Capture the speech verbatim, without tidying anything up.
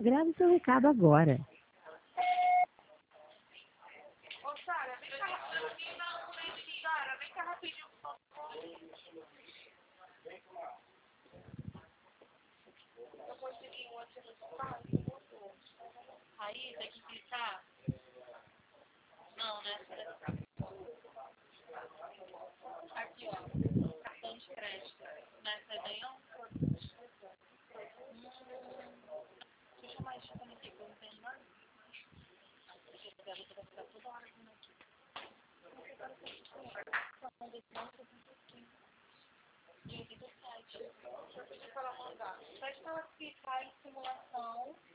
Grave seu recado agora. Ô, Sara, vem cá rapidinho. Sara, vem cá rapidinho, por favor. Eu consegui um aqui no espaço. Aí, tem que clicar. Não, né? Aqui, ó. Cartão de crédito. Nessa daí, ó. Hum. Deixa eu chamar isso também aqui, que eu não entendo nada. Porque a garota vai ficar toda hora vindo aqui. Não, desse banco eu tenho aqui. E aqui do site. Deixa eu pedir pra ela mandar. Pede pra ela clicar em simulação.